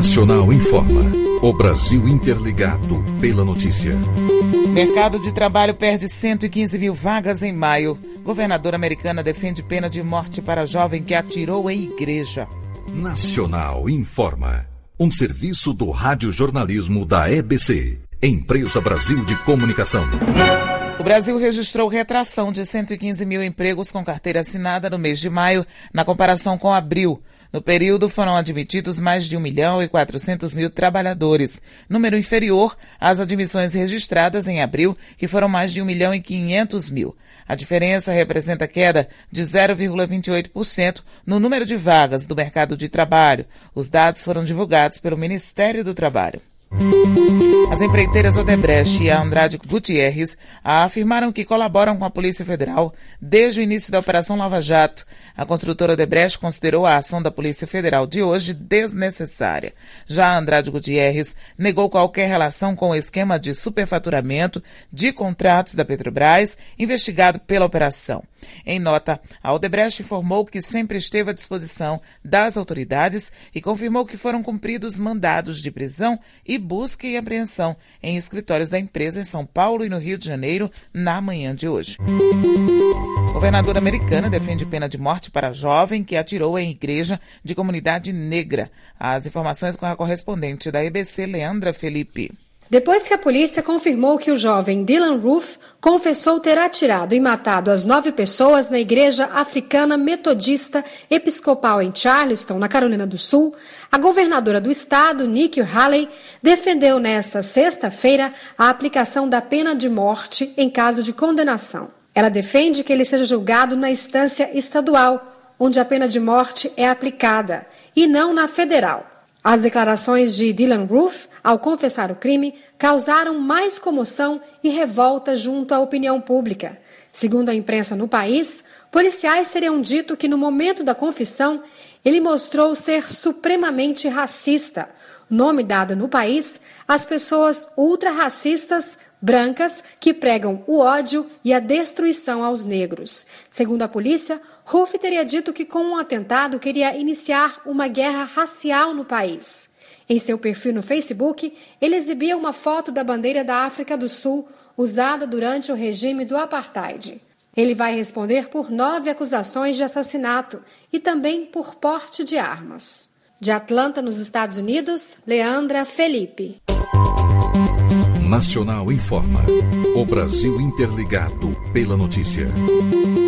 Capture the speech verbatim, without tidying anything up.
Nacional informa. O Brasil interligado pela notícia. Mercado de trabalho perde cento e quinze mil vagas em maio. Governadora americana defende pena de morte para jovem que atirou em igreja. Nacional informa. Um serviço do radiojornalismo da E B C, Empresa Brasil de Comunicação. O Brasil registrou retração de cento e quinze mil empregos com carteira assinada no mês de maio, na comparação com abril. No período, foram admitidos mais de um milhão e quatrocentos mil trabalhadores, número inferior às admissões registradas em abril, que foram mais de um milhão e quinhentos mil. A diferença representa queda de zero vírgula vinte e oito por cento no número de vagas do mercado de trabalho. Os dados foram divulgados pelo Ministério do Trabalho. As empreiteiras Odebrecht e a Andrade Gutierrez afirmaram que colaboram com a Polícia Federal desde o início da Operação Lava Jato. A construtora Odebrecht considerou a ação da Polícia Federal de hoje desnecessária. Já a Andrade Gutierrez negou qualquer relação com o esquema de superfaturamento de contratos da Petrobras investigado pela operação. Em nota, a Odebrecht informou que sempre esteve à disposição das autoridades e confirmou que foram cumpridos mandados de prisão e busca e apreensão em escritórios da empresa em São Paulo e no Rio de Janeiro na manhã de hoje. Governadora americana defende pena de morte para jovem que atirou em igreja de comunidade negra. As informações com a correspondente da E B C, Leandra Felipe. Depois que a polícia confirmou que o jovem Dylann Roof confessou ter atirado e matado as nove pessoas na Igreja Africana Metodista Episcopal em Charleston, na Carolina do Sul, a governadora do estado, Nikki Haley, defendeu nesta sexta-feira a aplicação da pena de morte em caso de condenação. Ela defende que ele seja julgado na instância estadual, onde a pena de morte é aplicada, e não na federal. As declarações de Dylann Roof, ao confessar o crime, causaram mais comoção e revolta junto à opinião pública. Segundo a imprensa no país, policiais teriam dito que no momento da confissão, ele mostrou ser supremamente racista, nome dado no país às pessoas ultra-racistas brancas que pregam o ódio e a destruição aos negros. Segundo a polícia, Roof teria dito que com um atentado queria iniciar uma guerra racial no país. Em seu perfil no Facebook, ele exibia uma foto da bandeira da África do Sul usada durante o regime do apartheid. Ele vai responder por nove acusações de assassinato e também por porte de armas. De Atlanta, nos Estados Unidos, Leandra Felipe. Nacional informa. O Brasil interligado pela notícia.